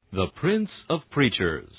The Prince of Preachers.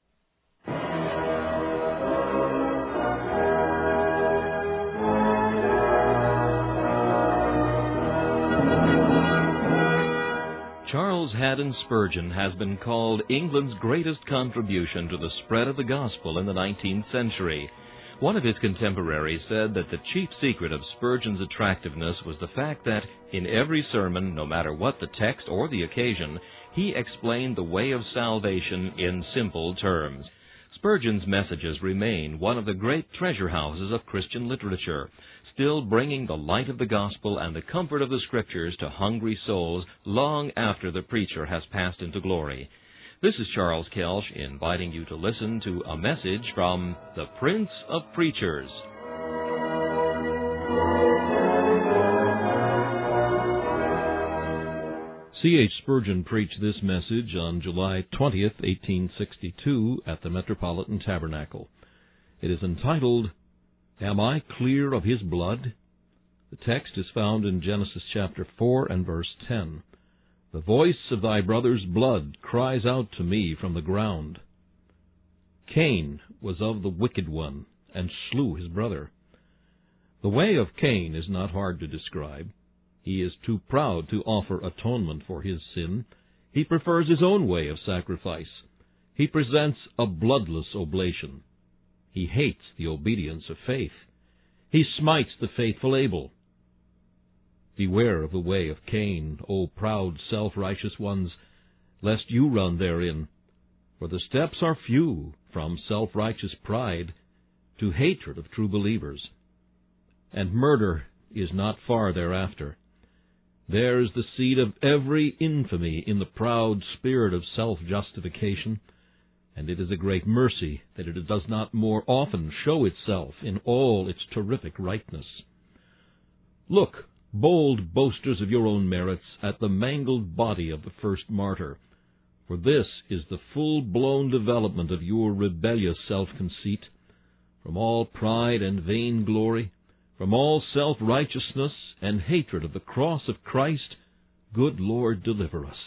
Charles Haddon Spurgeon has been called England's greatest contribution to the spread of the gospel in the 19th century. One of his contemporaries said that the chief secret of Spurgeon's attractiveness was the fact that, in every sermon, no matter what the text or the occasion, he explained the way of salvation in simple terms. Spurgeon's messages remain one of the great treasure houses of Christian literature, still bringing the light of the gospel and the comfort of the Scriptures to hungry souls long after the preacher has passed into glory. This is Charles Kelsch inviting you to listen to a message from the Prince of Preachers. C.H. Spurgeon preached this message on July 20th, 1862, at the Metropolitan Tabernacle. It is entitled, Am I Clear of His Blood? The text is found in Genesis chapter 4 and verse 10. The voice of thy brother's blood cries out to me from the ground. Cain was of the wicked one, and slew his brother. The way of Cain is not hard to describe. He is too proud to offer atonement for his sin. He prefers his own way of sacrifice. He presents a bloodless oblation. He hates the obedience of faith. He smites the faithful Abel. Beware of the way of Cain, O proud, self-righteous ones, lest you run therein. For the steps are few from self-righteous pride to hatred of true believers. And murder is not far thereafter. There is the seed of every infamy in the proud spirit of self-justification, and it is a great mercy that it does not more often show itself in all its terrific rightness. Look, bold boasters of your own merits, at the mangled body of the first martyr, for this is the full-blown development of your rebellious self-conceit. From all pride and vainglory, from all self-righteousness and hatred of the cross of Christ, good Lord, deliver us.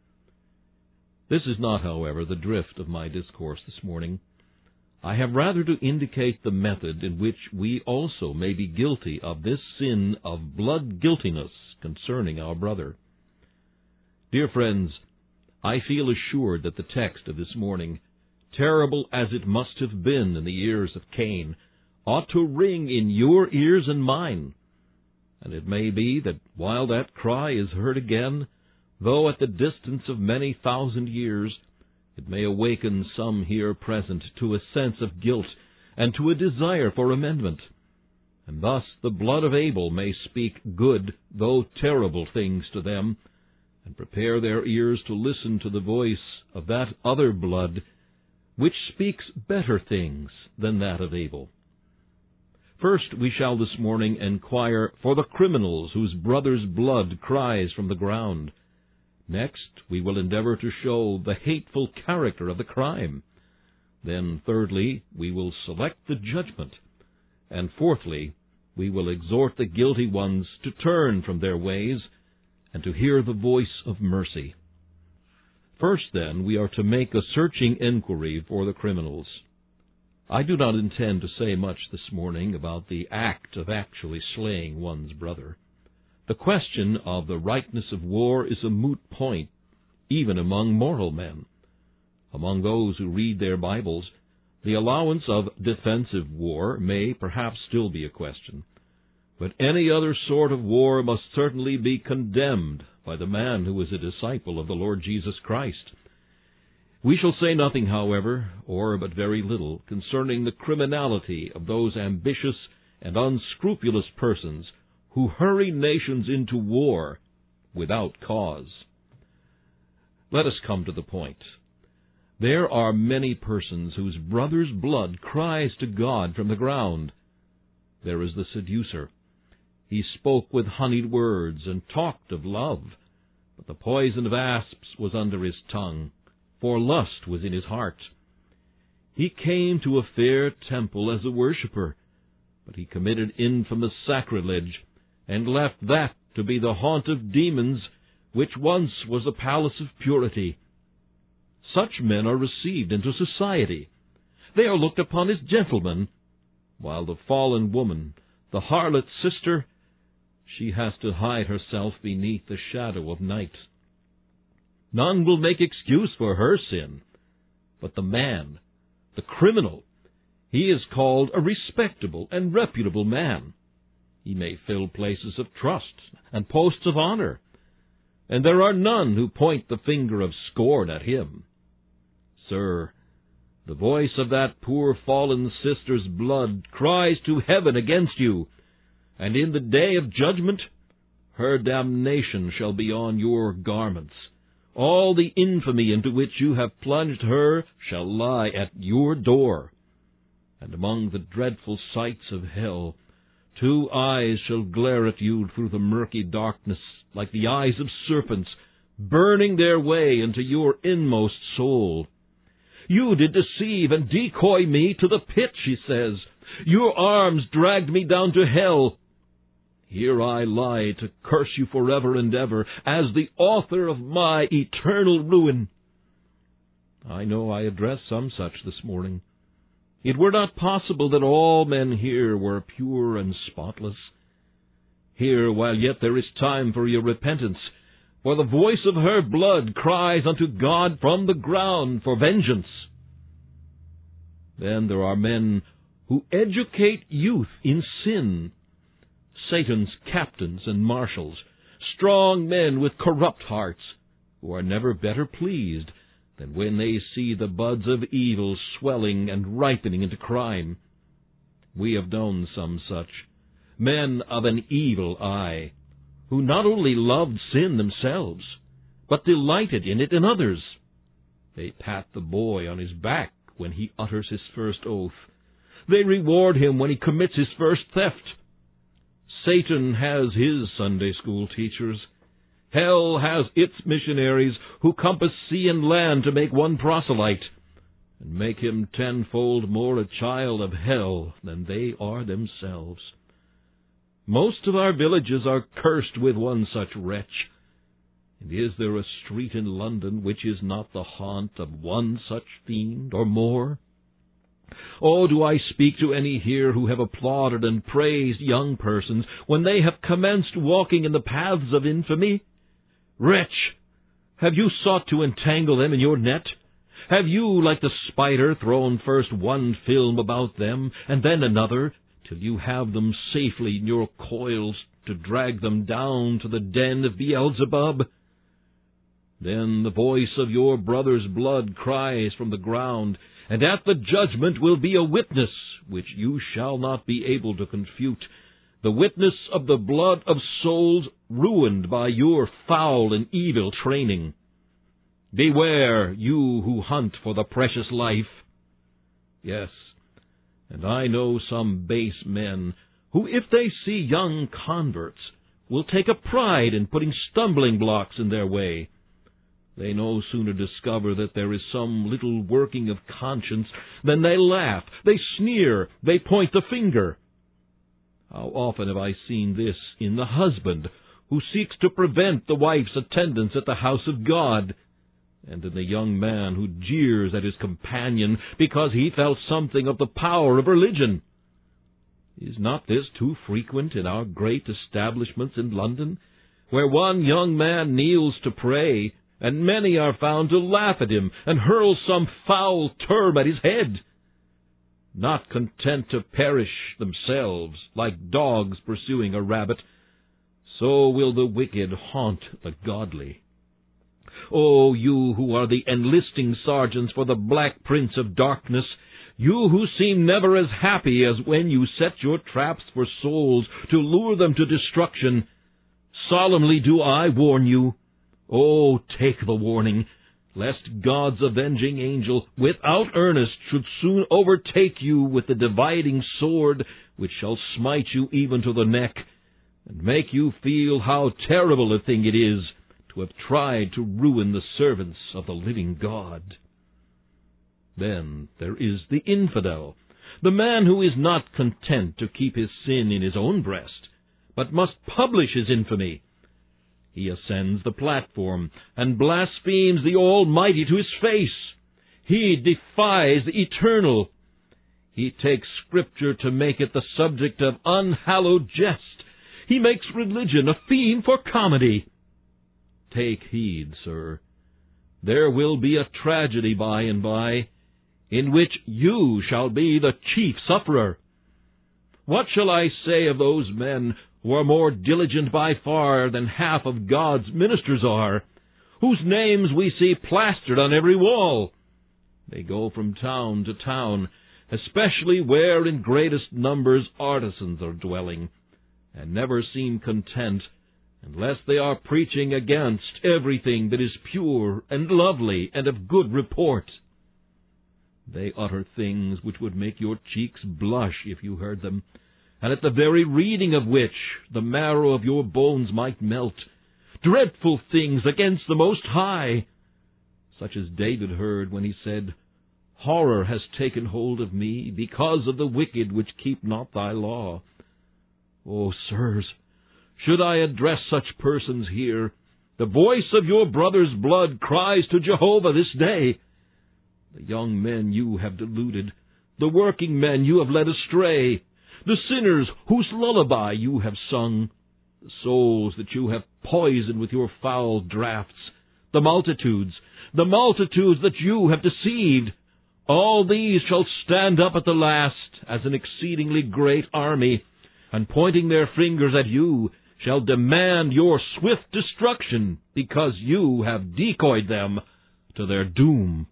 This is not, however, the drift of my discourse this morning. I have rather to indicate the method in which we also may be guilty of this sin of blood guiltiness concerning our brother. Dear friends, I feel assured that the text of this morning, terrible as it must have been in the ears of Cain, ought to ring in your ears and mine. And it may be that while that cry is heard again, though at the distance of many thousand years, it may awaken some here present to a sense of guilt and to a desire for amendment. And thus the blood of Abel may speak good, though terrible things to them, and prepare their ears to listen to the voice of that other blood, which speaks better things than that of Abel. First, we shall this morning inquire for the criminals whose brother's blood cries from the ground. Next, we will endeavor to show the hateful character of the crime. Then, thirdly, we will select the judgment. And fourthly, we will exhort the guilty ones to turn from their ways and to hear the voice of mercy. First, then, we are to make a searching inquiry for the criminals. I do not intend to say much this morning about the act of actually slaying one's brother. The question of the rightness of war is a moot point, even among moral men. Among those who read their Bibles, the allowance of defensive war may perhaps still be a question, but any other sort of war must certainly be condemned by the man who is a disciple of the Lord Jesus Christ. We shall say nothing, however, or but very little, concerning the criminality of those ambitious and unscrupulous persons who hurry nations into war without cause. Let us come to the point. There are many persons whose brother's blood cries to God from the ground. There is the seducer. He spoke with honeyed words and talked of love, but the poison of asps was under his tongue, for lust was in his heart. He came to a fair temple as a worshipper, but he committed infamous sacrilege, and left that to be the haunt of demons, which once was a palace of purity. such men are received into society. They are looked upon as gentlemen, while the fallen woman, the harlot's sister, she has to hide herself beneath the shadow of night. None will make excuse for her sin, but the man, the criminal, he is called a respectable and reputable man. He may fill places of trust and posts of honor, and there are none who point the finger of scorn at him. Sir, the voice of that poor fallen sister's blood cries to heaven against you, and in the day of judgment her damnation shall be on your garments. All the infamy into which you have plunged her shall lie at your door. And among the dreadful sights of hell, 2 eyes shall glare at you through the murky darkness, like the eyes of serpents, burning their way into your inmost soul. You did deceive and decoy me to the pit, she says. Your arms dragged me down to hell. Here I lie to curse you forever and ever, as the author of my eternal ruin. I know I address some such this morning. It were not possible that all men here were pure and spotless. Hear while yet there is time for your repentance, for the voice of her blood cries unto God from the ground for vengeance. Then there are men who educate youth in sin, Satan's captains and marshals, strong men with corrupt hearts, who are never better pleased than when they see the buds of evil swelling and ripening into crime. We have known some such, men of an evil eye, who not only loved sin themselves, but delighted in it in others. They pat the boy on his back when he utters his first oath. They reward him when he commits his first theft. Satan has his Sunday school teachers. Hell has its missionaries who compass sea and land to make one proselyte, and make him tenfold more a child of hell than they are themselves. Most of our villages are cursed with one such wretch. And is there a street in London which is not the haunt of one such fiend, or more? Oh, do I speak to any here who have applauded and praised young persons when they have commenced walking in the paths of infamy? Wretch, have you sought to entangle them in your net? Have you, like the spider, thrown first one film about them, and then another, till you have them safely in your coils to drag them down to the den of Beelzebub? Then the voice of your brother's blood cries from the ground, and at the judgment will be a witness, which you shall not be able to confute, the witness of the blood of souls ruined by your foul and evil training. Beware, you who hunt for the precious life. Yes, and I know some base men who, if they see young converts, will take a pride in putting stumbling blocks in their way. They no sooner discover that there is some little working of conscience than they laugh, they sneer, they point the finger. How often have I seen this in the husband who seeks to prevent the wife's attendance at the house of God, and in the young man who jeers at his companion because he felt something of the power of religion. Is not this too frequent in our great establishments in London, where one young man kneels to pray, and many are found to laugh at him and hurl some foul term at his head? Not content to perish themselves, like dogs pursuing a rabbit, so will the wicked haunt the godly. O you who are the enlisting sergeants for the Black Prince of Darkness, you who seem never as happy as when you set your traps for souls to lure them to destruction, solemnly do I warn you, oh, take the warning, lest God's avenging angel, without earnest, should soon overtake you with the dividing sword, which shall smite you even to the neck, and make you feel how terrible a thing it is to have tried to ruin the servants of the living God. Then there is the infidel, the man who is not content to keep his sin in his own breast, but must publish his infamy. He ascends the platform and blasphemes the Almighty to his face. He defies the eternal. He takes Scripture to make it the subject of unhallowed jest. He makes religion a theme for comedy. Take heed, sir. There will be a tragedy by and by, in which you shall be the chief sufferer. What shall I say of those men who are more diligent by far than half of God's ministers are, whose names we see plastered on every wall? They go from town to town, especially where in greatest numbers artisans are dwelling, and never seem content unless they are preaching against everything that is pure and lovely and of good report. They utter things which would make your cheeks blush if you heard them, and at the very reading of which the marrow of your bones might melt. Dreadful things against the Most High, such as David heard when he said, "Horror has taken hold of me because of the wicked which keep not thy law." O sirs, should I address such persons here, the voice of your brother's blood cries to Jehovah this day. The young men you have deluded, the working men you have led astray, the sinners whose lullaby you have sung, the souls that you have poisoned with your foul draughts, the multitudes that you have deceived, all these shall stand up at the last as an exceedingly great army, and pointing their fingers at you, shall demand your swift destruction, because you have decoyed them to their doom.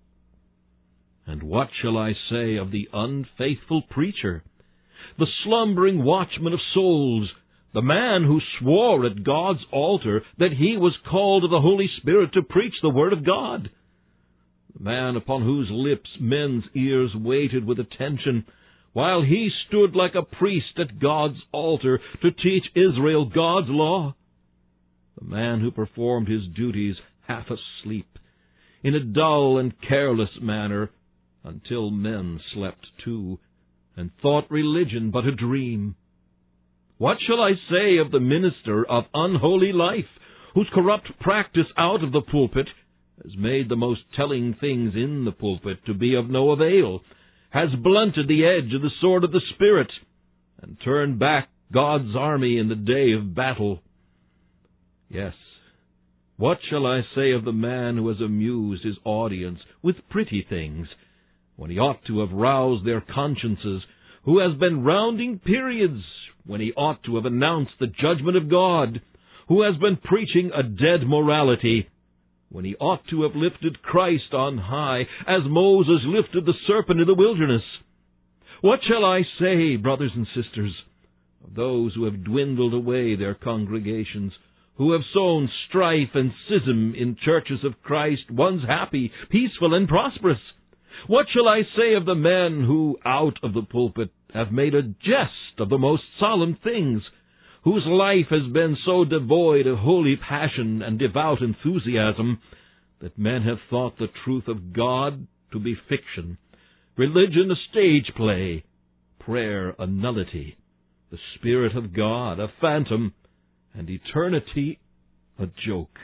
And what shall I say of the unfaithful preacher, the slumbering watchman of souls, the man who swore at God's altar that he was called of the Holy Spirit to preach the Word of God, the man upon whose lips men's ears waited with attention, while he stood like a priest at God's altar to teach Israel God's law, the man who performed his duties half asleep, in a dull and careless manner, until men slept too, and thought religion but a dream. What shall I say of the minister of unholy life, whose corrupt practice out of the pulpit has made the most telling things in the pulpit to be of no avail, has blunted the edge of the sword of the Spirit, and turned back God's army in the day of battle? Yes, what shall I say of the man who has amused his audience with pretty things, when he ought to have roused their consciences, who has been rounding periods, when he ought to have announced the judgment of God, who has been preaching a dead morality, when he ought to have lifted Christ on high, as Moses lifted the serpent in the wilderness? What shall I say, brothers and sisters, of those who have dwindled away their congregations, who have sown strife and schism in churches of Christ, once happy, peaceful, and prosperous? What shall I say of the men who, out of the pulpit, have made a jest of the most solemn things, whose life has been so devoid of holy passion and devout enthusiasm that men have thought the truth of God to be fiction, religion a stage play, prayer a nullity, the Spirit of God a phantom, and eternity a joke?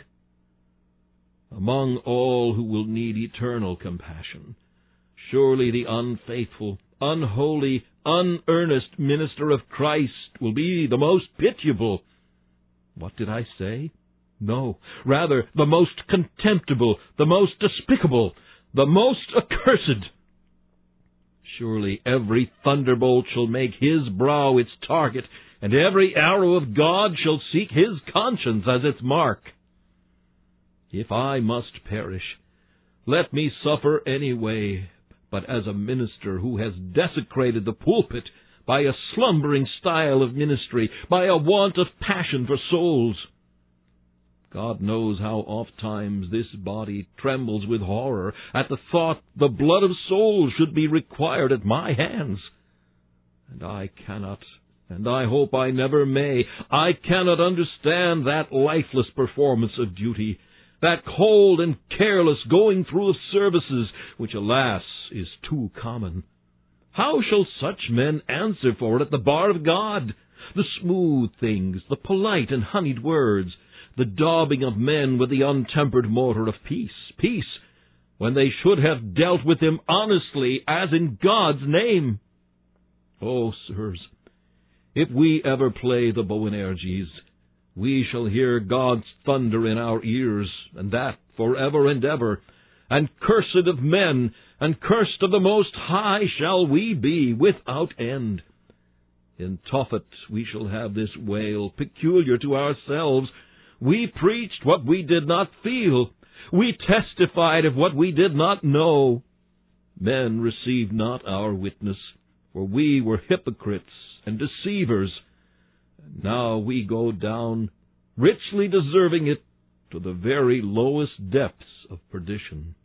Among all who will need eternal compassion, surely the unfaithful, unholy, unearnest minister of Christ will be the most pitiable. What did I say? No, rather the most contemptible, the most despicable, the most accursed. Surely every thunderbolt shall make his brow its target, and every arrow of God shall seek his conscience as its mark. If I must perish, let me suffer any way, but as a minister who has desecrated the pulpit by a slumbering style of ministry, by a want of passion for souls. God knows how oft-times this body trembles with horror at the thought the blood of souls should be required at my hands. And I cannot, and I hope I never may, I cannot understand that lifeless performance of duty, that cold and careless going through of services, which, alas, is too common. How shall such men answer for it at the bar of God? The smooth things, the polite and honeyed words, the daubing of men with the untempered mortar of peace, when they should have dealt with him honestly, as in God's name. Oh, sirs, if we ever play the Boanerges, we shall hear God's thunder in our ears, and that forever and ever. And cursed of men, and cursed of the Most High shall we be without end. In Tophet we shall have this wail, peculiar to ourselves. We preached what we did not feel. We testified of what we did not know. Men received not our witness, for we were hypocrites and deceivers. And now we go down, richly deserving it, to the very lowest depths of perdition.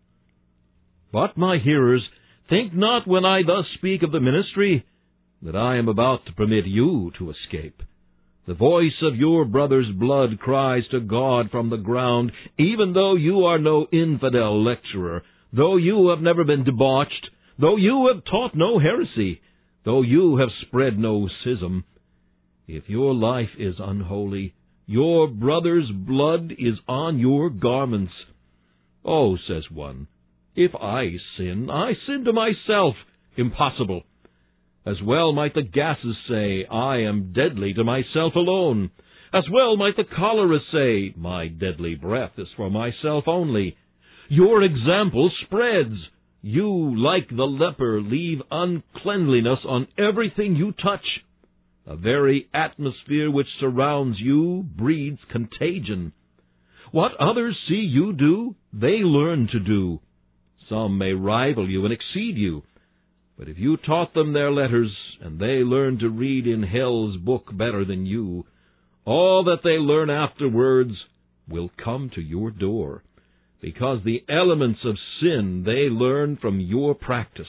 But, my hearers, think not when I thus speak of the ministry, that I am about to permit you to escape. The voice of your brother's blood cries to God from the ground, even though you are no infidel lecturer, though you have never been debauched, though you have taught no heresy, though you have spread no schism. If your life is unholy, your brother's blood is on your garments. Oh, says one, if I sin to myself. Impossible. As well might the gases say, I am deadly to myself alone. As well might the cholera say, my deadly breath is for myself only. Your example spreads. You, like the leper, leave uncleanliness on everything you touch. The very atmosphere which surrounds you breeds contagion. What others see you do, they learn to do. Some may rival you and exceed you. But if you taught them their letters, and they learned to read in hell's book better than you, all that they learn afterwards will come to your door, because the elements of sin they learn from your practice.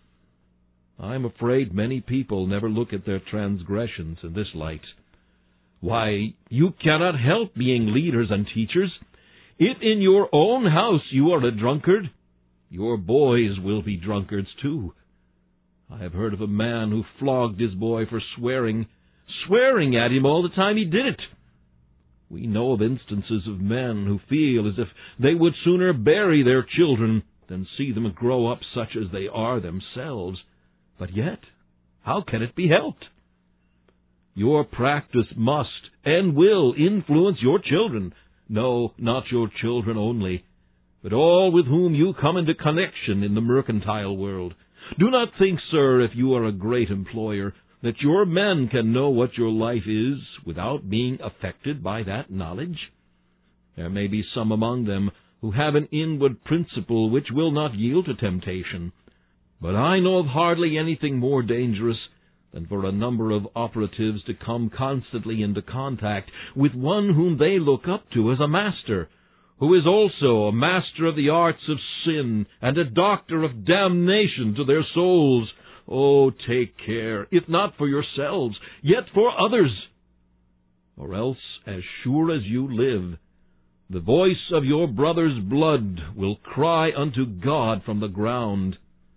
I'm afraid many people never look at their transgressions in this light. Why, you cannot help being leaders and teachers. If in your own house you are a drunkard, your boys will be drunkards too. I have heard of a man who flogged his boy for swearing at him all the time he did it. We know of instances of men who feel as if they would sooner bury their children than see them grow up such as they are themselves. But yet, how can it be helped? Your practice must and will influence your children. No, not your children only, but all with whom you come into connection in the mercantile world. Do not think, sir, if you are a great employer, that your men can know what your life is without being affected by that knowledge. There may be some among them who have an inward principle which will not yield to temptation, but I know of hardly anything more dangerous than for a number of operatives to come constantly into contact with one whom they look up to as a master, who is also a master of the arts of sin and a doctor of damnation to their souls. Oh, take care, if not for yourselves, yet for others. Or else, as sure as you live, the voice of your brother's blood will cry unto God from the ground.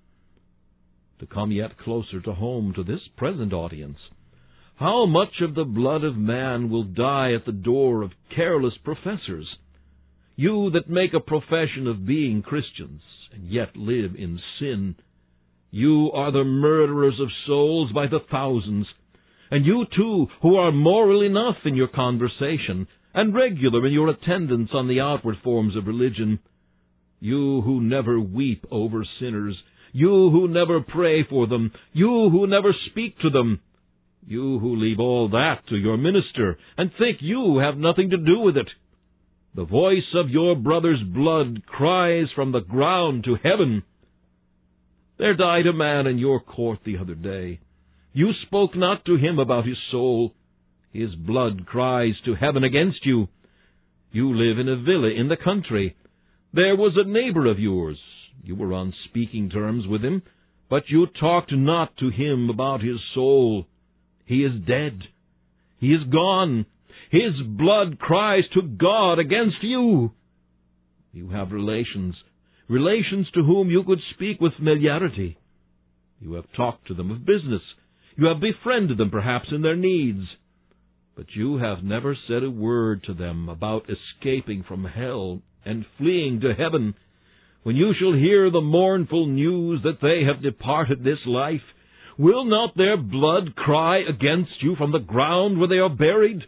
To come yet closer to home to this present audience, how much of the blood of man will die at the door of careless professors? You that make a profession of being Christians, and yet live in sin, you are the murderers of souls by the thousands. And you, too, who are moral enough in your conversation, and regular in your attendance on the outward forms of religion, you who never weep over sinners, you who never pray for them, you who never speak to them, you who leave all that to your minister, and think you have nothing to do with it. The voice of your brother's blood cries from the ground to heaven. There died a man in your court the other day. You spoke not to him about his soul. His blood cries to heaven against you. You live in a villa in the country. There was a neighbor of yours. You were on speaking terms with him, but you talked not to him about his soul. He is dead. He is gone. His blood cries to God against you. You have relations to whom you could speak with familiarity. You have talked to them of business. You have befriended them perhaps in their needs. But you have never said a word to them about escaping from hell and fleeing to heaven. when you shall hear the mournful news that they have departed this life, will not their blood cry against you from the ground where they are buried?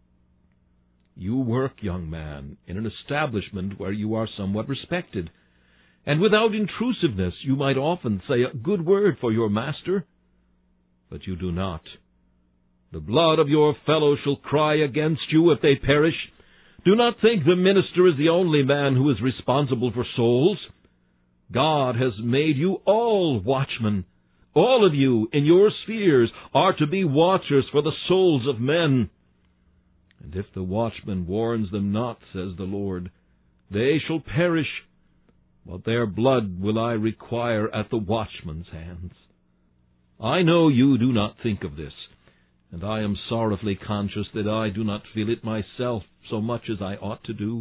You work, young man, in an establishment where you are somewhat respected, and without intrusiveness you might often say a good word for your master. But you do not. The blood of your fellows shall cry against you if they perish. Do not think the minister is the only man who is responsible for souls. God has made you all watchmen. All of you in your spheres are to be watchers for the souls of men. And if the watchman warns them not, says the Lord, they shall perish, but their blood will I require at the watchman's hands. I know you do not think of this, and I am sorrowfully conscious that I do not feel it myself so much as I ought to do.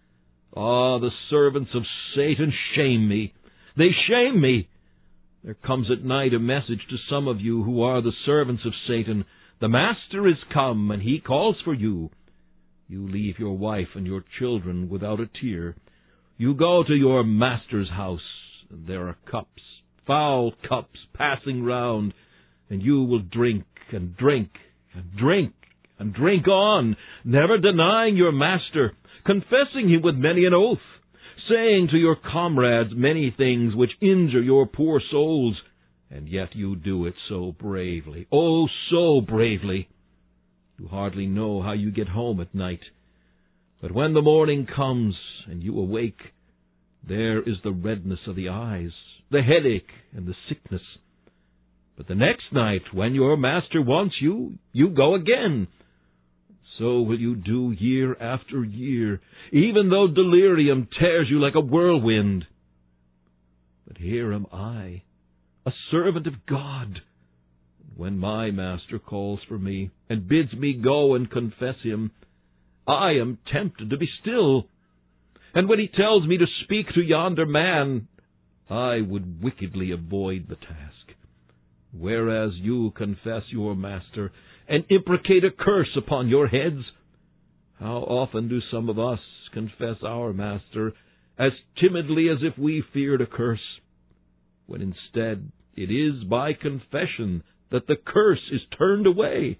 Ah, the servants of Satan shame me. They shame me. There comes at night a message to some of you who are the servants of Satan. The Master is come, and he calls for you. You leave your wife and your children without a tear. You go to your master's house, and there are cups, foul cups, passing round, and you will drink and drink and drink and drink on, never denying your master, confessing him with many an oath, saying to your comrades many things which injure your poor souls, and yet you do it so bravely, oh, so bravely. You hardly know how you get home at night. But when the morning comes and you awake, there is the redness of the eyes, the headache, and the sickness. But the next night, when your master wants you, you go again. So will you do year after year, even though delirium tears you like a whirlwind. But here am I, a servant of God. When my master calls for me and bids me go and confess him, I am tempted to be still. And when he tells me to speak to yonder man, I would wickedly avoid the task. Whereas you confess your master and imprecate a curse upon your heads, how often do some of us confess our master as timidly as if we feared a curse, when instead it is by confession that the curse is turned away.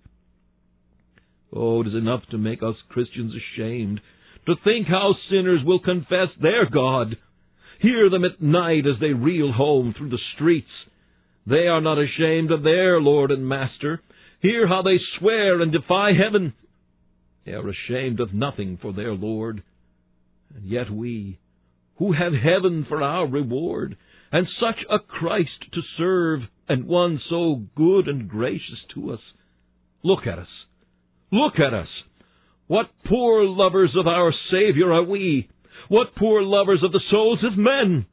Oh, it is enough to make us Christians ashamed to think how sinners will confess their God. Hear them at night as they reel home through the streets. They are not ashamed of their Lord and Master. Hear how they swear and defy heaven. They are ashamed of nothing for their Lord. And yet we, who have heaven for our reward, and such a Christ to serve, and one so good and gracious to us, look at us. Look at us. What poor lovers of our Savior are we? What poor lovers of the souls of men?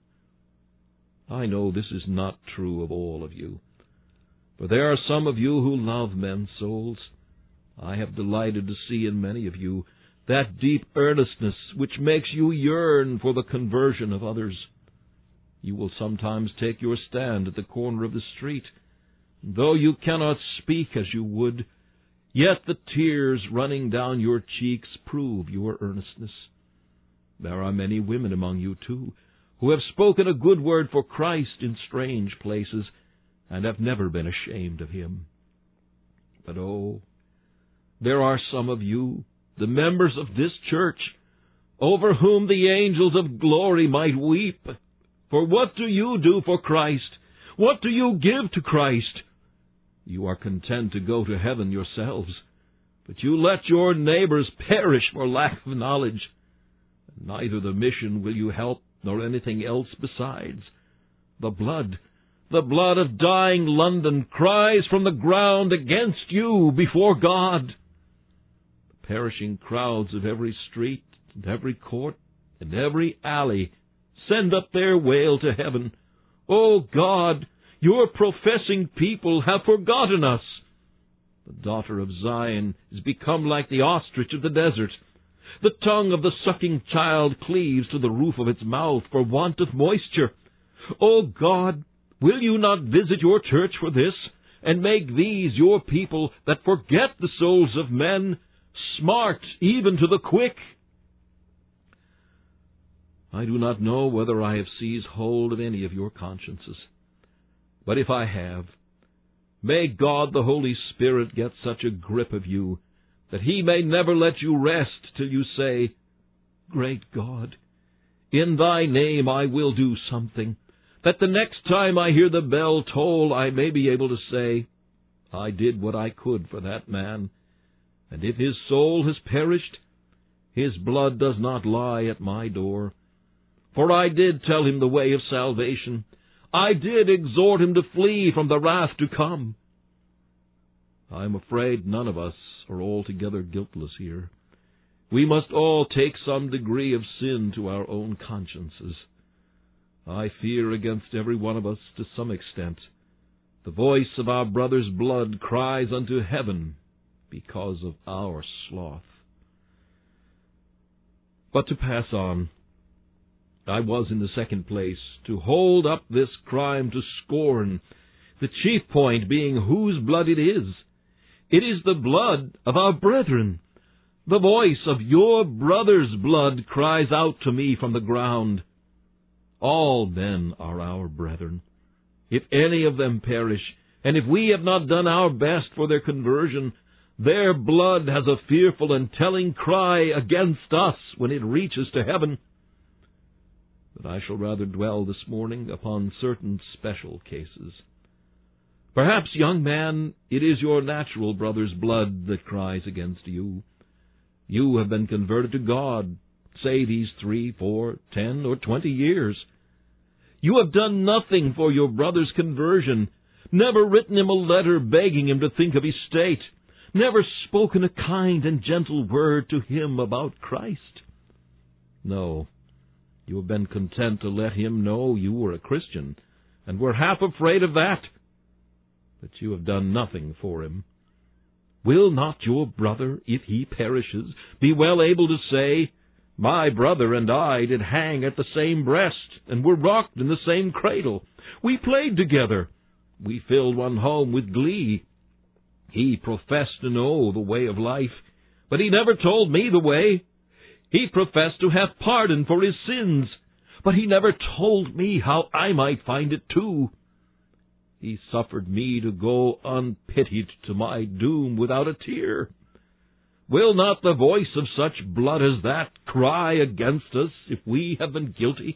I know this is not true of all of you, for there are some of you who love men's souls. I have delighted to see in many of you that deep earnestness which makes you yearn for the conversion of others. You will sometimes take your stand at the corner of the street. Though you cannot speak as you would, yet the tears running down your cheeks prove your earnestness. There are many women among you, too, who have spoken a good word for Christ in strange places, and have never been ashamed of him. But oh, there are some of you, the members of this church, over whom the angels of glory might weep. For what do you do for Christ? What do you give to Christ? You are content to go to heaven yourselves, but you let your neighbors perish for lack of knowledge. Neither the mission will you help, nor anything else besides. The blood of dying London cries from the ground against you before God. The perishing crowds of every street and every court and every alley send up their wail to heaven. O God, your professing people have forgotten us. The daughter of Zion is become like the ostrich of the desert. The tongue of the sucking child cleaves to the roof of its mouth for want of moisture. O God, will you not visit your church for this, and make these your people that forget the souls of men smart even to the quick? I do not know whether I have seized hold of any of your consciences. But if I have, may God the Holy Spirit get such a grip of you that He may never let you rest till you say, Great God, in Thy name I will do something, that the next time I hear the bell toll I may be able to say, I did what I could for that man, and if his soul has perished, his blood does not lie at my door. For I did tell him the way of salvation. I did exhort him to flee from the wrath to come. I am afraid none of us are altogether guiltless here. We must all take some degree of sin to our own consciences. I fear against every one of us to some extent. The voice of our brother's blood cries unto heaven because of our sloth. But to pass on, I was in the second place to hold up this crime to scorn, the chief point being whose blood it is. It is the blood of our brethren. The voice of your brother's blood cries out to me from the ground. All men are our brethren. If any of them perish, and if we have not done our best for their conversion, their blood has a fearful and telling cry against us when it reaches to heaven. But I shall rather dwell this morning upon certain special cases. Perhaps, young man, it is your natural brother's blood that cries against you. You have been converted to God, say these 3, 4, 10, or 20 years. You have done nothing for your brother's conversion, never written him a letter begging him to think of his state, never spoken a kind and gentle word to him about Christ. No, you have been content to let him know you were a Christian, and were half afraid of that. But you have done nothing for him. Will not your brother, if he perishes, be well able to say, My brother and I did hang at the same breast, and were rocked in the same cradle. We played together. We filled one home with glee. He professed to know the way of life, but he never told me the way. He professed to have pardon for his sins, but he never told me how I might find it too. He suffered me to go unpitied to my doom without a tear. Will not the voice of such blood as that cry against us if we have been guilty?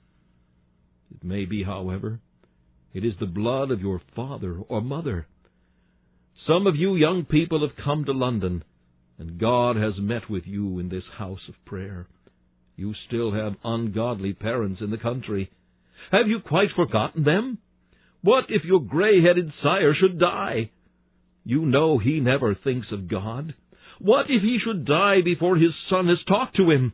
It may be, however, it is the blood of your father or mother. Some of you young people have come to London, and God has met with you in this house of prayer. You still have ungodly parents in the country. Have you quite forgotten them? What if your gray-headed sire should die? You know he never thinks of God. What if he should die before his son has talked to him?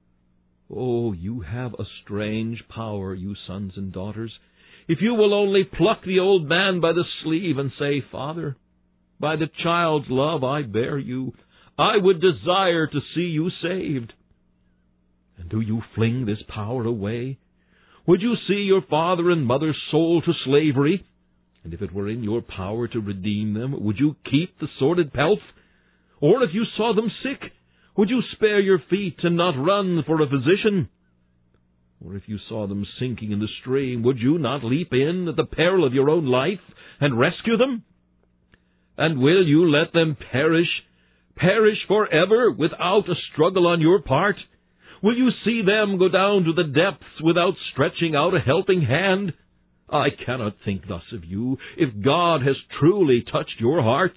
Oh, you have a strange power, you sons and daughters, if you will only pluck the old man by the sleeve and say, Father, by the child's love I bear you, I would desire to see you saved. And do you fling this power away? Would you see your father and mother sold to slavery? And if it were in your power to redeem them, would you keep the sordid pelf? Or if you saw them sick, would you spare your feet and not run for a physician? Or if you saw them sinking in the stream, would you not leap in at the peril of your own life and rescue them? And will you let them perish forever without a struggle on your part? Will you see them go down to the depths without stretching out a helping hand? I cannot think thus of you, if God has truly touched your hearts.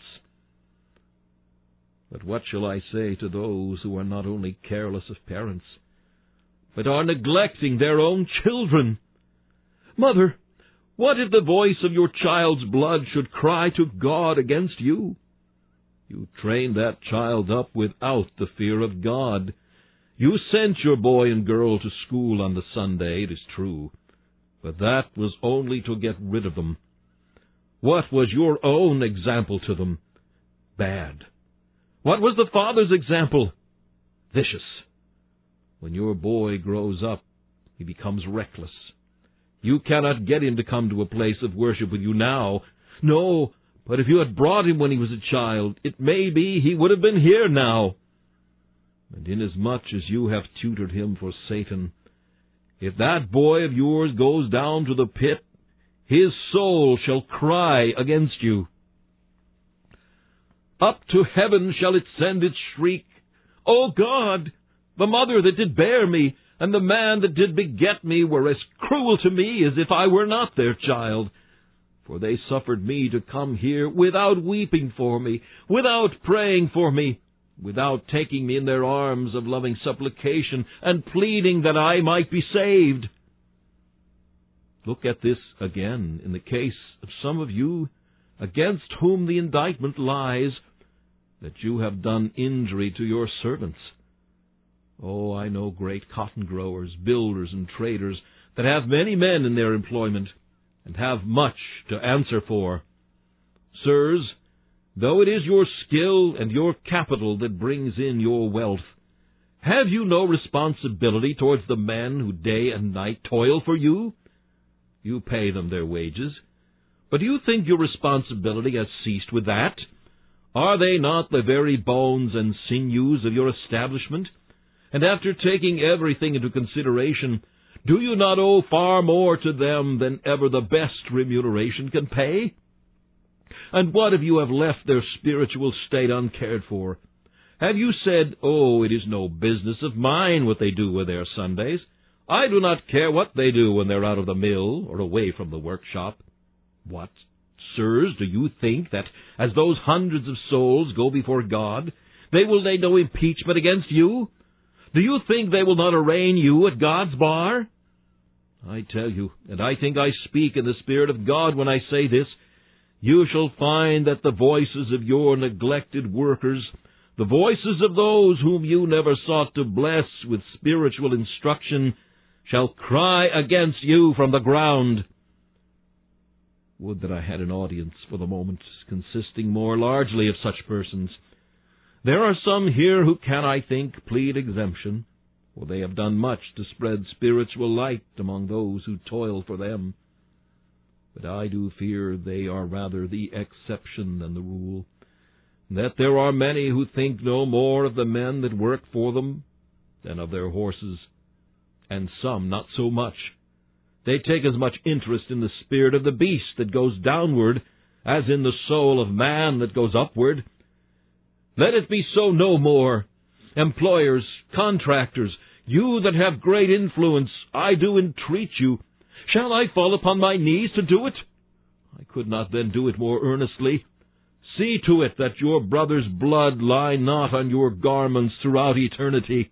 But what shall I say to those who are not only careless of parents, but are neglecting their own children? Mother, what if the voice of your child's blood should cry to God against you? You trained that child up without the fear of God. You sent your boy and girl to school on the Sunday, it is true, but that was only to get rid of them. What was your own example to them? Bad. What was the father's example? Vicious. When your boy grows up, he becomes reckless. You cannot get him to come to a place of worship with you now. No, but if you had brought him when he was a child, it may be he would have been here now. And inasmuch as you have tutored him for Satan, If that boy of yours goes down to the pit, his soul shall cry against you. Up to heaven shall it send its shriek, O God, the mother that did bear me, and the man that did beget me were as cruel to me as if I were not their child. For they suffered me to come here without weeping for me, without praying for me, without taking me in their arms of loving supplication, and pleading that I might be saved. Look at this again in the case of some of you, against whom the indictment lies, that you have done injury to your servants. Oh, I know great cotton growers, builders, and traders that have many men in their employment, and have much to answer for. Sirs, though it is your skill and your capital that brings in your wealth, have you no responsibility towards the men who day and night toil for you? You pay them their wages. But do you think your responsibility has ceased with that? Are they not the very bones and sinews of your establishment? And after taking everything into consideration, do you not owe far more to them than ever the best remuneration can pay? And what if you have left their spiritual state uncared for? Have you said, "Oh, it is no business of mine what they do with their Sundays. I do not care what they do when they're out of the mill or away from the workshop"? What, sirs, do you think that, as those hundreds of souls go before God, they will lay no impeachment against you? Do you think they will not arraign you at God's bar? I tell you, and I think I speak in the Spirit of God when I say this, you shall find that the voices of your neglected workers, the voices of those whom you never sought to bless with spiritual instruction, shall cry against you from the ground. Would that I had an audience for the moment consisting more largely of such persons. There are some here who can, I think, plead exemption, for they have done much to spread spiritual light among those who toil for them. But I do fear they are rather the exception than the rule, and that there are many who think no more of the men that work for them than of their horses, and some not so much. They take as much interest in the spirit of the beast that goes downward as in the soul of man that goes upward. Let it be so no more. Employers, contractors, you that have great influence, I do entreat you, shall I fall upon my knees to do it? I could not then do it more earnestly. See to it that your brother's blood lie not on your garments throughout eternity.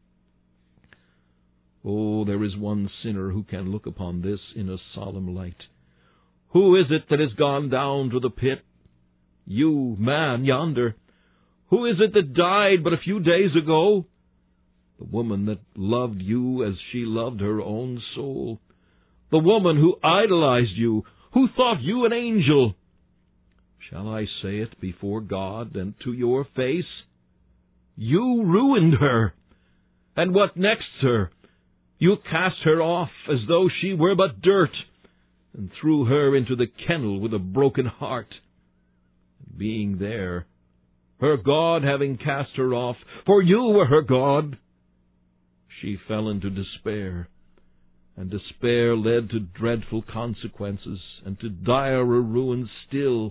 Oh, there is one sinner who can look upon this in a solemn light. Who is it that has gone down to the pit? You, man, yonder. Who is it that died but a few days ago? The woman that loved you as she loved her own soul. The woman who idolized you, who thought you an angel. Shall I say it before God and to your face? You ruined her. And what next, sir? You cast her off as though she were but dirt, and threw her into the kennel with a broken heart. Being there, her God having cast her off, for you were her God, she fell into despair, and despair led to dreadful consequences, and to direr ruin still.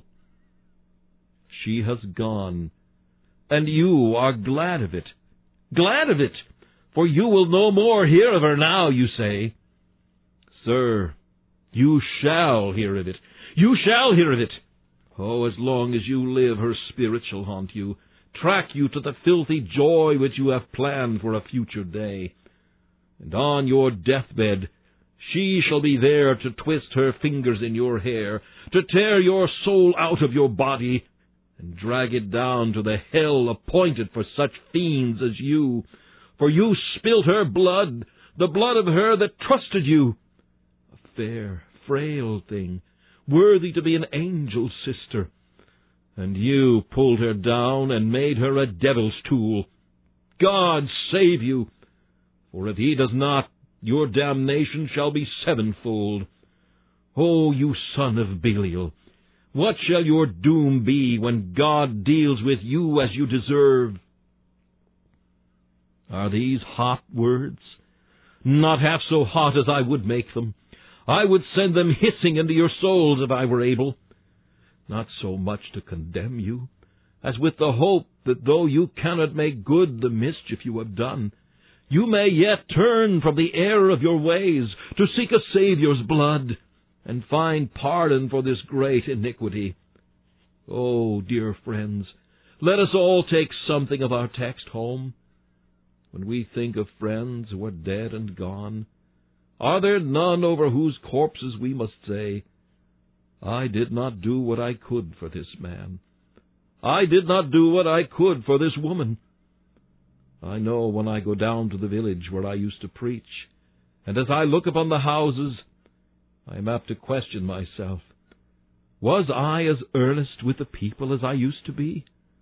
She has gone, and you are glad of it. Glad of it! For you will no more hear of her now, you say. Sir, you shall hear of it. You shall hear of it. Oh, as long as you live, her spirit shall haunt you, track you to the filthy joy which you have planned for a future day. And on your deathbed, she shall be there to twist her fingers in your hair, to tear your soul out of your body, and drag it down to the hell appointed for such fiends as you. For you spilt her blood, the blood of her that trusted you. A fair, frail thing, worthy to be an angel's sister. And you pulled her down and made her a devil's tool. God save you! For if he does not, your damnation shall be sevenfold. O you son of Belial, what shall your doom be when God deals with you as you deserve? Are these hot words? not half so hot as I would make them. I would send them hissing into your souls if I were able, not so much to condemn you, as with the hope that though you cannot make good the mischief you have done, you may yet turn from the error of your ways to seek a Saviour's blood, and find pardon for this great iniquity. Oh, dear friends, let us all take something of our text home. When we think of friends who are dead and gone, are there none over whose corpses we must say, I did not do what I could for this man. I did not do what I could for this woman. I know when I go down to the village where I used to preach, and as I look upon the houses, I am apt to question myself, was I as earnest with the people as I used to be?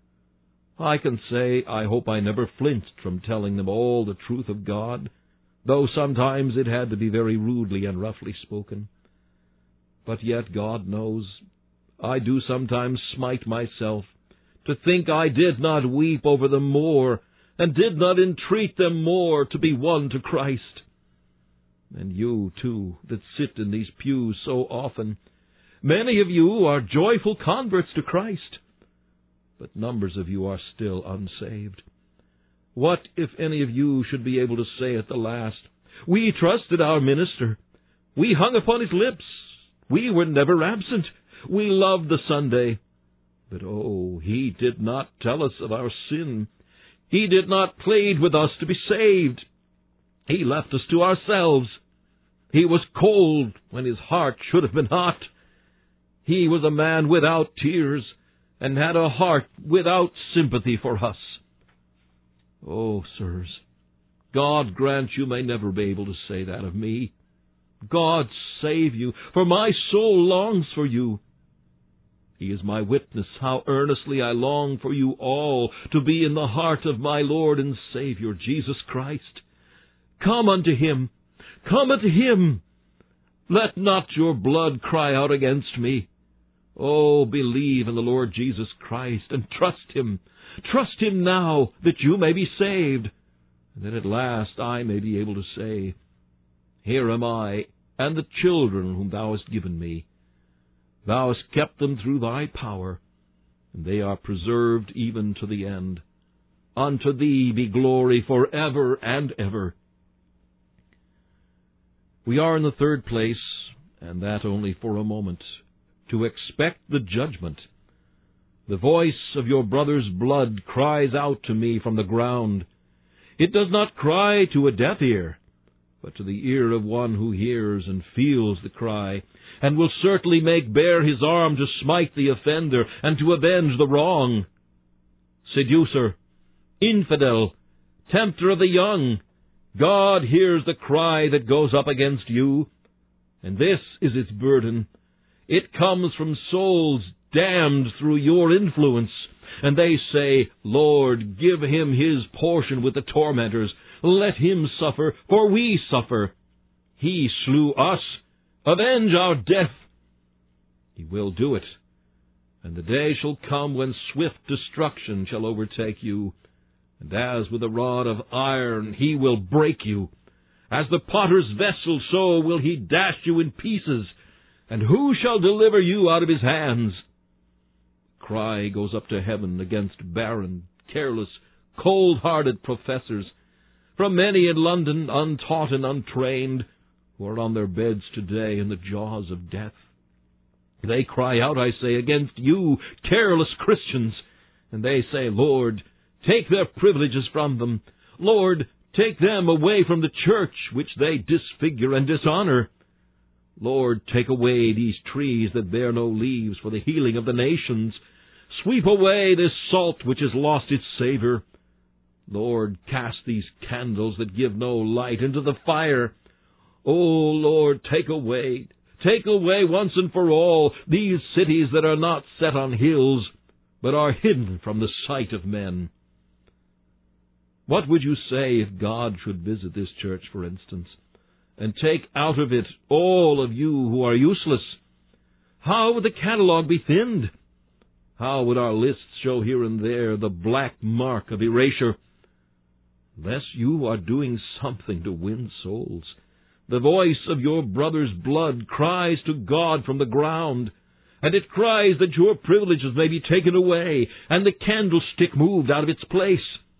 I can say I hope I never flinched from telling them all the truth of God, though sometimes it had to be very rudely and roughly spoken. But yet, God knows, I do sometimes smite myself to think I did not weep over them more, and did not entreat them more to be won to Christ. And you, too, that sit in these pews so often, many of you are joyful converts to Christ, but numbers of you are still unsaved. What if any of you should be able to say at the last, we trusted our minister, we hung upon his lips, we were never absent, we loved the Sunday, but oh, he did not tell us of our sin. He did not plead with us to be saved. He left us to ourselves. He was cold when his heart should have been hot. He was a man without tears, and had a heart without sympathy for us. Oh, sirs, God grant you may never be able to say that of me. God save you, for my soul longs for you. He is my witness how earnestly I long for you all to be in the heart of my Lord and Savior, Jesus Christ. Come unto Him. Come unto Him. Let not your blood cry out against me. Oh, believe in the Lord Jesus Christ and trust Him. Trust Him now that you may be saved, and that at last I may be able to say, Here am I and the children whom Thou hast given me. Thou hast kept them through Thy power, and they are preserved even to the end. Unto Thee be glory forever and ever. We are in the third place, and that only for a moment, to expect the judgment. The voice of your brother's blood cries out to me from the ground. It does not cry to a deaf ear, but to the ear of one who hears and feels the cry, and will certainly make bare his arm to smite the offender and to avenge the wrong. Seducer, infidel, tempter of the young, God hears the cry that goes up against you, and this is its burden. It comes from souls damned through your influence, and they say, Lord, give him his portion with the tormentors. Let him suffer, for we suffer. He slew us. Avenge our death. He will do it, and the day shall come when swift destruction shall overtake you, and as with a rod of iron he will break you. As the potter's vessel, so will he dash you in pieces, and who shall deliver you out of his hands? Cry goes up to heaven against barren, careless, cold-hearted professors, from many in London, untaught and untrained, who are on their beds today in the jaws of death. They cry out, I say, against you, careless Christians, and they say, Lord, take their privileges from them. Lord, take them away from the church, which they disfigure and dishonor. Lord, take away these trees that bear no leaves for the healing of the nations. Sweep away this salt which has lost its savor. Lord, cast these candles that give no light into the fire. O Lord, take away once and for all these cities that are not set on hills, but are hidden from the sight of men. What would you say if God should visit this church, for instance, and take out of it all of you who are useless? How would the catalogue be thinned? How would our lists show here and there the black mark of erasure? unless you are doing something to win souls. The voice of your brother's blood cries to God from the ground, and it cries that your privileges may be taken away, and the candlestick moved out of its place.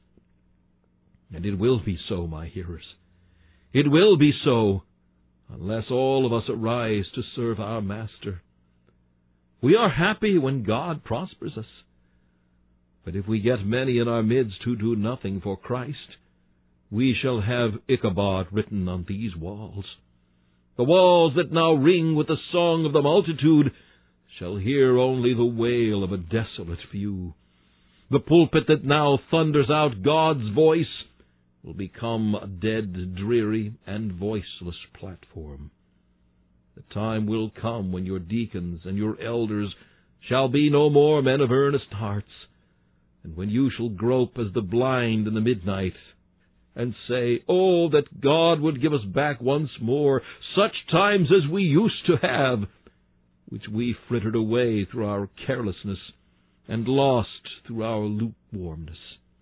And it will be so, my hearers. It will be so, unless all of us arise to serve our Master. We are happy when God prospers us. But if we get many in our midst who do nothing for Christ, we shall have Ichabod written on these walls. The walls that now ring with the song of the multitude shall hear only the wail of a desolate few. The pulpit that now thunders out God's voice will become a dead, dreary, and voiceless platform. The time will come when your deacons and your elders shall be no more men of earnest hearts, and when you shall grope as the blind in the midnight, and say, "Oh, that God would give us back once more such times as we used to have, which we frittered away through our carelessness and lost through our lukewarmness."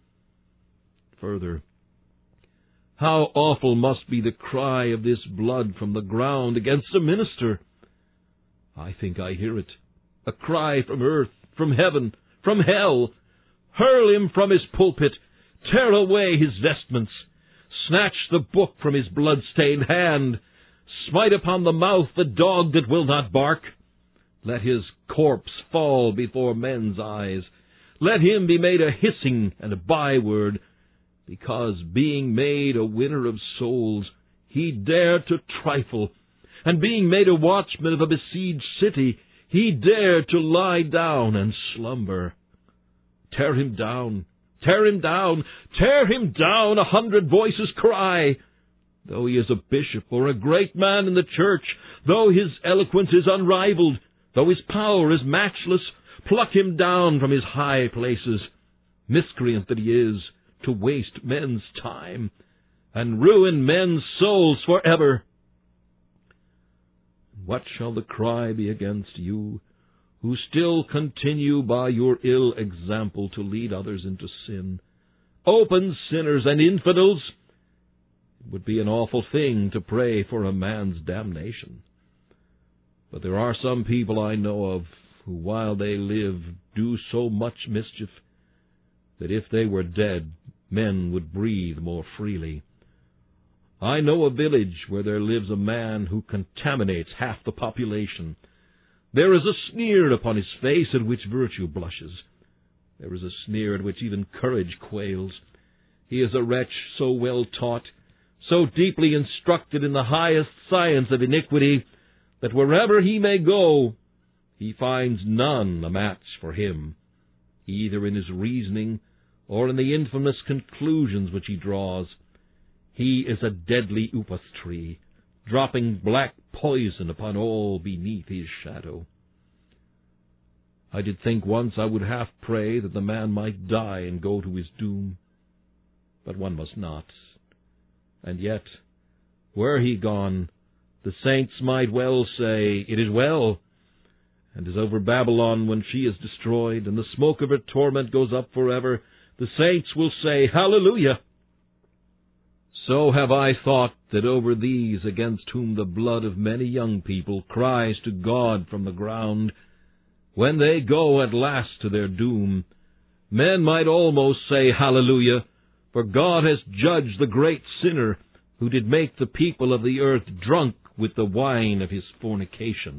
Further, how awful must be the cry of this blood from the ground against a minister! I think I hear it, a cry from earth, from heaven, from hell. Hurl him from his pulpit, tear away his vestments, snatch the book from his blood-stained hand, smite upon the mouth the dog that will not bark. Let his corpse fall before men's eyes. Let him be made a hissing and a byword, because, being made a winner of souls, he dared to trifle, and being made a watchman of a besieged city, he dared to lie down and slumber. Tear him down, tear him down, tear him down, 100 voices cry. Though he is a bishop or a great man in the church, though his eloquence is unrivaled, though his power is matchless, pluck him down from his high places. Miscreant that he is, to waste men's time and ruin men's souls forever. What shall the cry be against you, who still continue by your ill example to lead others into sin? Open sinners and infidels! It would be an awful thing to pray for a man's damnation. But there are some people I know of who, while they live, do so much mischief that if they were dead, men would breathe more freely. I know a village where there lives a man who contaminates half the population. There is a sneer upon his face at which virtue blushes. There is a sneer at which even courage quails. He is a wretch so well taught, so deeply instructed in the highest science of iniquity, that wherever he may go, he finds none a match for him, either in his reasoning or in the infamous conclusions which he draws. He is a deadly upas tree, dropping black poison upon all beneath his shadow. I did think once I would half pray that the man might die and go to his doom. But one must not. And yet, were he gone, the saints might well say, "It is well." And as over Babylon, when she is destroyed, and the smoke of her torment goes up forever, the saints will say, "Hallelujah." So have I thought that over these against whom the blood of many young people cries to God from the ground, when they go at last to their doom, men might almost say, "Hallelujah," for God has judged the great sinner who did make the people of the earth drunk with the wine of his fornication.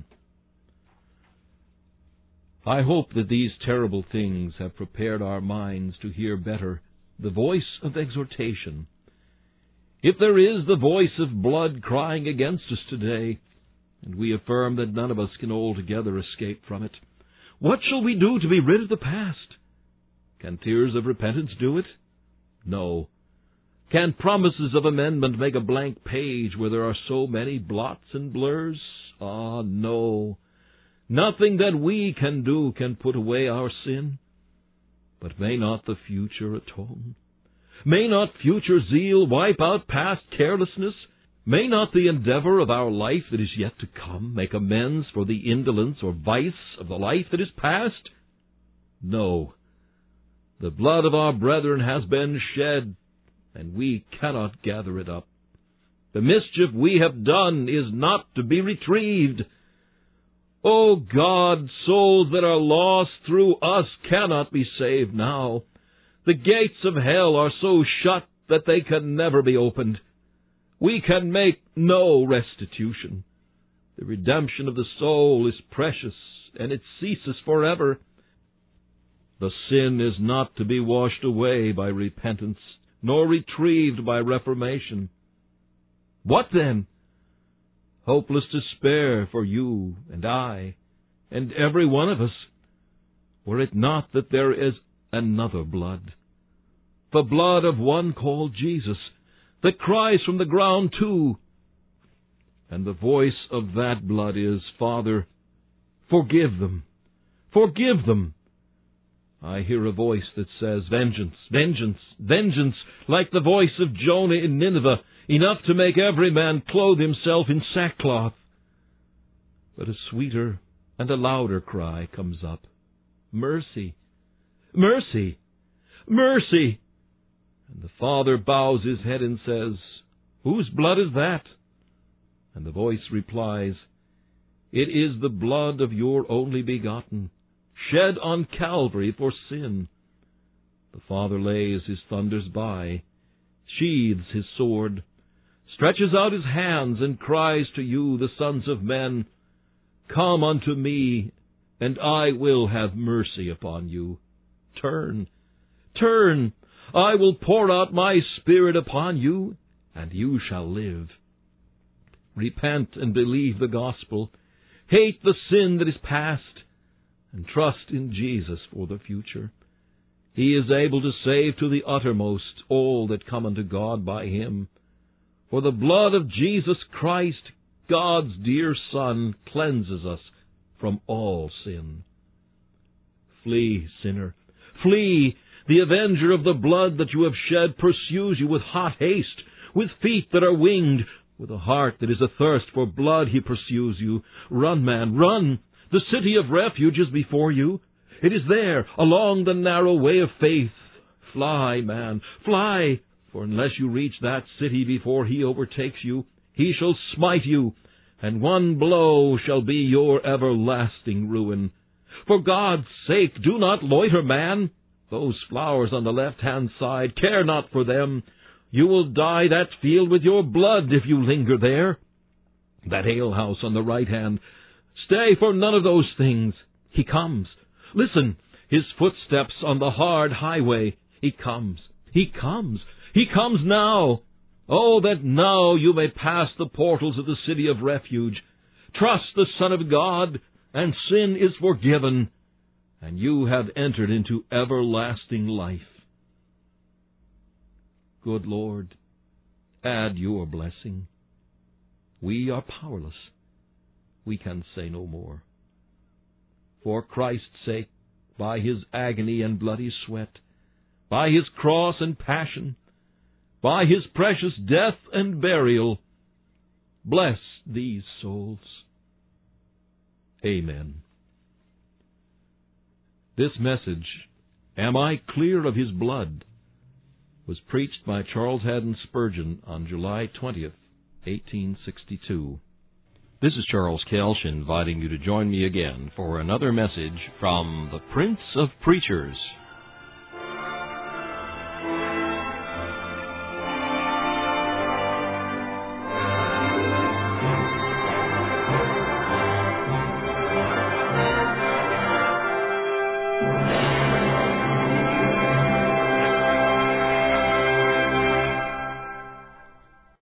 I hope that these terrible things have prepared our minds to hear better the voice of exhortation. If there is the voice of blood crying against us today, and we affirm that none of us can altogether escape from it, what shall we do to be rid of the past? Can tears of repentance do it? No. Can promises of amendment make a blank page where there are so many blots and blurs? Ah, no. Nothing that we can do can put away our sin. But may not the future atone? May not future zeal wipe out past carelessness? May not the endeavor of our life that is yet to come make amends for the indolence or vice of the life that is past? No. The blood of our brethren has been shed, and we cannot gather it up. The mischief we have done is not to be retrieved. O God, souls that are lost through us cannot be saved now. The gates of hell are so shut that they can never be opened. We can make no restitution. The redemption of the soul is precious, and it ceases forever. The sin is not to be washed away by repentance, nor retrieved by reformation. What then? Hopeless despair for you and I, and every one of us, were it not that there is another blood, the blood of one called Jesus, that cries from the ground too. And the voice of that blood is, Father, forgive them, forgive them. I hear a voice that says, Vengeance, vengeance, vengeance, like the voice of Jonah in Nineveh, enough to make every man clothe himself in sackcloth. But a sweeter and a louder cry comes up, Mercy, mercy, mercy. And the Father bows his head and says, Whose blood is that? And the voice replies, It is the blood of your only begotten, shed on Calvary for sin. The Father lays his thunders by, sheathes his sword, stretches out his hands, and cries to you, the sons of men, Come unto me, and I will have mercy upon you. Turn, turn, I will pour out my Spirit upon you, and you shall live. Repent and believe the gospel. Hate the sin that is past, and trust in Jesus for the future. He is able to save to the uttermost all that come unto God by him. For the blood of Jesus Christ, God's dear Son, cleanses us from all sin. Flee, sinner, flee! The avenger of the blood that you have shed pursues you with hot haste, with feet that are winged, with a heart that is athirst for blood he pursues you. Run, man, run! The city of refuge is before you. It is there, along the narrow way of faith. Fly, man, fly! For unless you reach that city before he overtakes you, he shall smite you, and one blow shall be your everlasting ruin. For God's sake, do not loiter, man! Those flowers on the left-hand side, care not for them. You will dye that field with your blood if you linger there. That alehouse on the right hand, stay for none of those things. He comes. Listen, his footsteps on the hard highway. He comes. He comes. He comes now. Oh, that now you may pass the portals of the city of refuge. Trust the Son of God, and sin is forgiven, and you have entered into everlasting life. Good Lord, add your blessing. We are powerless. We can say no more. For Christ's sake, by his agony and bloody sweat, by his cross and passion, by his precious death and burial, bless these souls. Amen. This message, Am I Clear of His Blood?, was preached by Charles Haddon Spurgeon on July 20th, 1862. This is Charles Kelsch inviting you to join me again for another message from the Prince of Preachers.